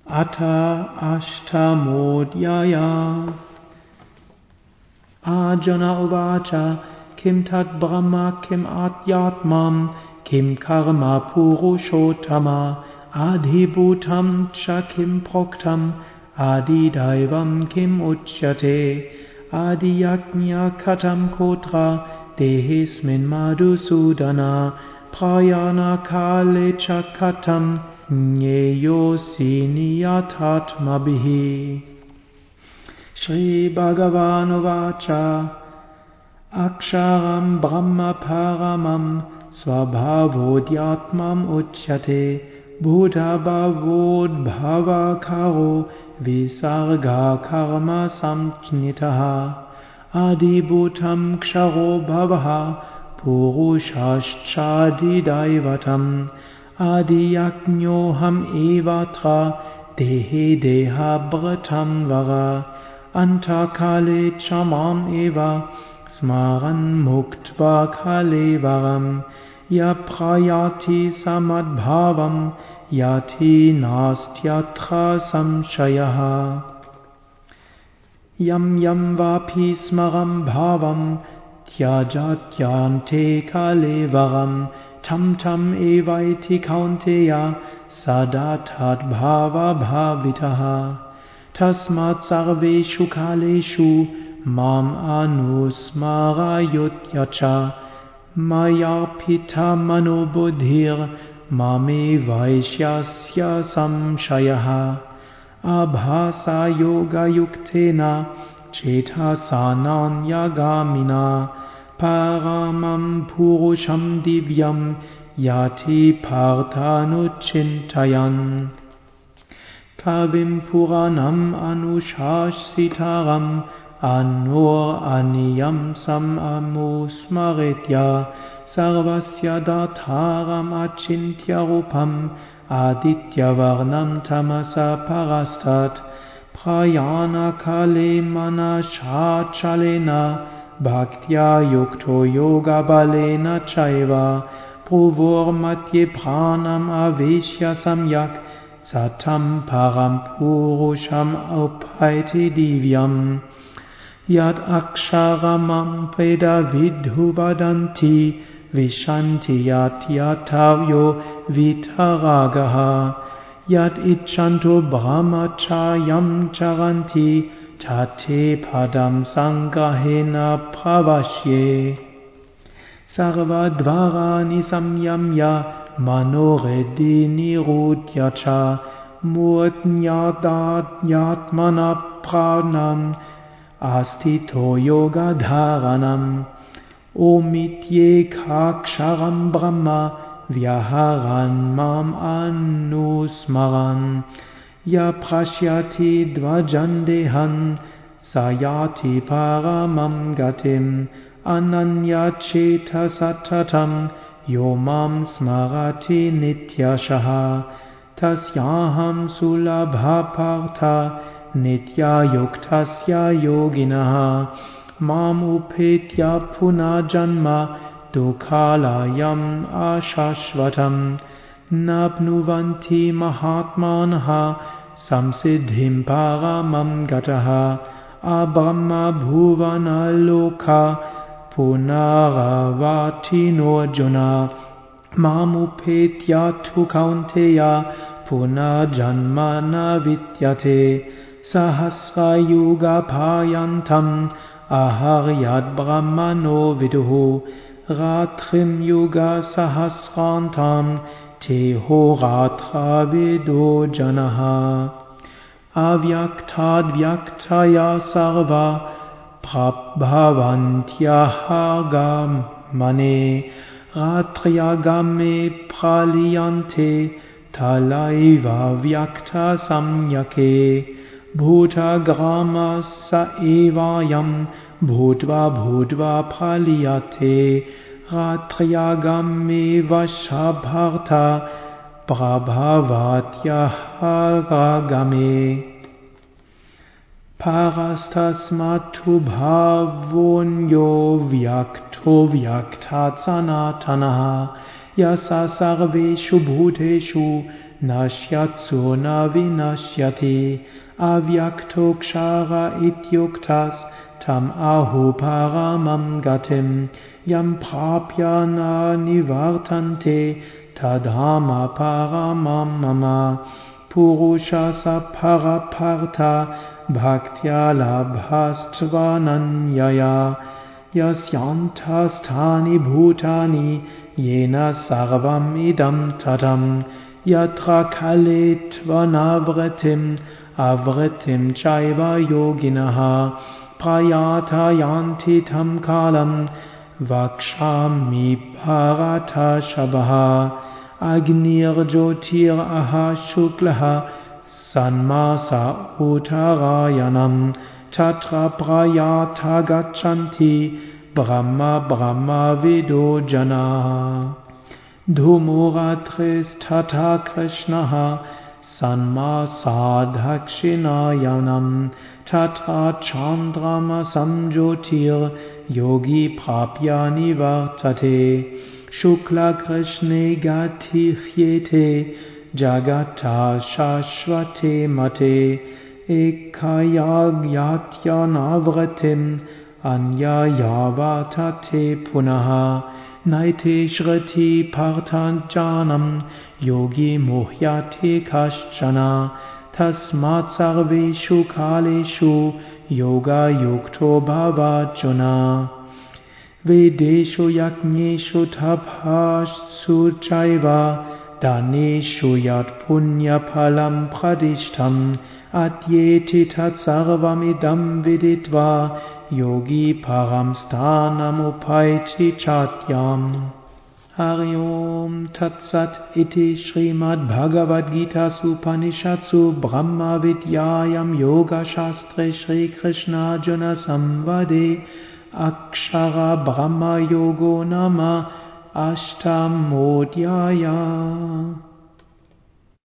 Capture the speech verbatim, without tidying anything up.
Atha Ashtamodhyaya. Arjuna uvacha kim tat brahma kim atyatmam kim karma purushottama adhibhutam cha kim proktam adidaivam kim uchyate adiyajna katam kotra dehismin madhusudana prayana kale cha katam Nyeyosi niyatatmabhihi. Shri Bhagavan uvacha Aksharam Brahma Paramam Swabhavodhyatmam Uchyate Buddha Bhavodbhava Karo Visarga Karma Samchnitaha Adibhutam Ksharo Bhavaha Purushashchadi Daivatam Adiyajñoham evatra dehe deha bratam vara antakale chamam eva smaran muktva kale varam ya prayati samadbhavam yati nastyatra samshayaha yam yam vapi smaram bhavam tyajatyante kale varam tam tam evaiti kaunteya sadatad bhava bhavitaha tasmat sarveshu kaleshu mam anusmarayotyacha mayarpita manobodhir mame vaishyasya samshayaha abhasa yoga yuktena chetasanan yagamina Paramam Purusham Divyam Yati Parthanuchintayan Kavim Puranam Anushashitaram Anur Aniyam Sam Amusmaretya Sarvasya Dataram Achintya-rupam Aditya-varnam Tamasa Parastat Prayana Kale Manashachalena Bhaktya yukto yoga balena chaiva Pruvor matye pranam aveshya samyak Satam param purusham upaiti divyam Yat aksharamam veda vidhu vadanti Vishanti yat yatavyo vitaragaha Yat ichanto brahmachayam charanti Tate padam sangrahena pravashye Sarvadvarani samyamya manoredi nirudyacha Murtnyadadyatmana pranam astito yoga dharanam Omitye kaksharam brahma vyaharan mam anusmaran Ya prashyati dvajandehan sayati paramam gatim ananya cheta satatam yomam smarati nityashaha tasyaham sulabha partha nitya yuktasya yoginaha mam upetya punajanma dukhalayam ashashvatam Nabnuvanti mahatmanaha samsiddhim paramam gataha abrahma bhuvana loka punaravati norjuna mamupetya tu kaunteya punajanmana vidyate sahasra yuga payantam aharyad brahmano viduhu ratrim yuga sahasrantam Tehoratra vido janaha Avyaktad vyaktaya sarva Prabhavantyaha gamane Ratriyagame praliyante Talaiva vyakta samyake Bhuta grama sa evayam Bhutva bhutva praliyate Ratriyagame vashabharta prabhavatyaharagame parastasmatu bhavonyo vyakto vyaktat sanatanaha yasa sarveshu bhuteshu nashyatsu na vinashyati, avyakto kshara ityuktas, tam ahu paramam gatim, yam prapya na nivartante, tadhama paramam mama, purusha saparapartha, bhaktya labhastvananyaya, yasyantastani bhutani, yena sarvam idam tatam, yatra kalitvanavritim, avritim chaiva yoginaha, prayata yanti tam kalam, vakshami bharata shabaha, agnir jyotir aha shuklaha, sanmasa uttarayanam, tatra prayata gachanti, brahma brahma vido jana. Dhumuratris tata krishnaha, sanmasadhakshinayanam, tatra chandrama samjyotir, yogi prapya nivartate, shukla krishne gati hyete, jagata shashvate mate, ekayag navratim, anya yavatate punaha, naite shriti parthanjanam, yogi muhyate kaschana, tasmat sarveshu kaleshu, yoga yukto bhavajuna. Vedeshu yajneshu taphasu chaiva, daneshu yat punya phalam pradishtam, adyeti tat sarvamidam viditva, yogi param sthanam upaiti chatyam. Hari Om Tat Sat iti Srimad Bhagavad Gita Upanishadsu Brahma Vidyayam Yoga Shastre Shri Krishna Arjuna Samvade Akshara Brahma Yogo Nama Ashtamodhyaya.